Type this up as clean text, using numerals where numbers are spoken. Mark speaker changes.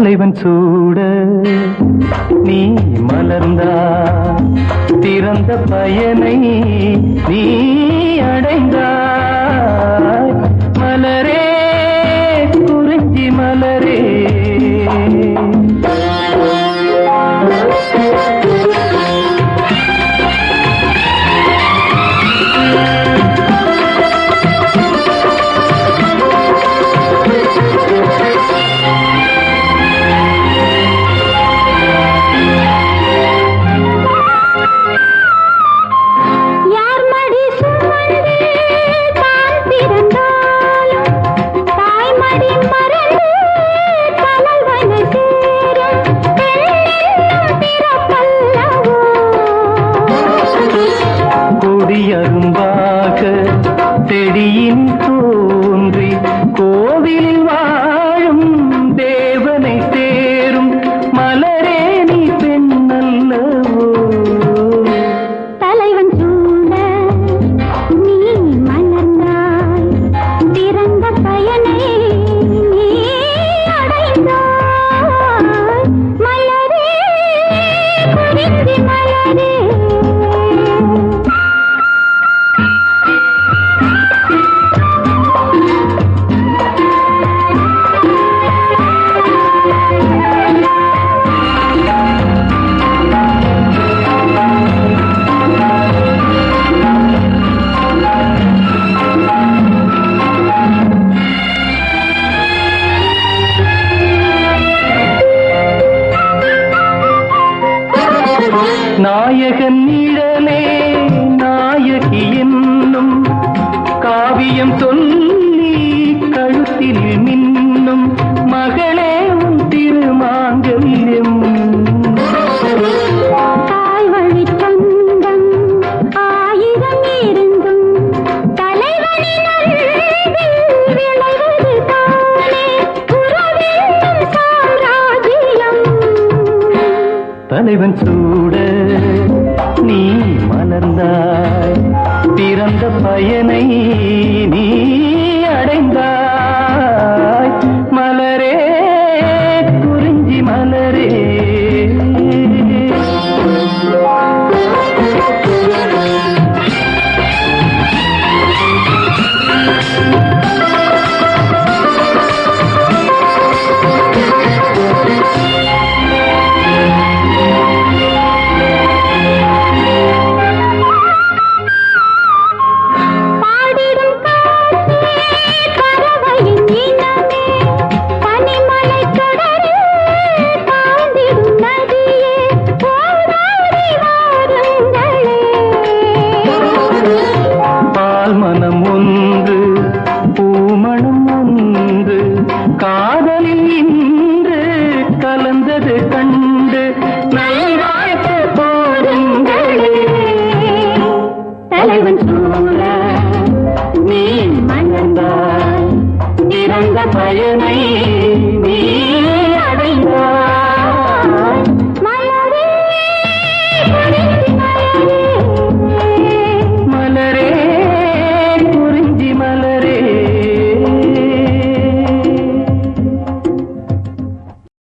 Speaker 1: தலைவன் சூட நீ மலர்ந்தா திறந்த பயனை நீ அடைந்தாய் மலரே குறிஞ்சி மலரே அரும்பாக செடியின் தோன்றி கோவிலில் வாழும் தேவனை தேரும் மலரே நீ பெண்ணல்லவோ
Speaker 2: தலைவன் சூட நீ மலர்ந்தாய் திறந்த பயனை நீ அடைந்தாய் மலரே குறிஞ்சி மலரே
Speaker 1: நாயகன் நிழலே நாயகி என்னும் காவியம் சொல்லி கழுத்தில் மின்னும் மகளே உன் திருமாங்கல்யம்
Speaker 2: தாய் வழி சொந்தம் ஆயிரம் இருந்தும் தலைவனின் அன்பில் விளைவது தானே உறவென்னும் சாம்ராஜ்யம்
Speaker 1: தலைவன் சூட நீ மலர்ந்தாய் பிறந்த பயனை நீ அடைந்தாய் மலரே குறிஞ்சி மலரே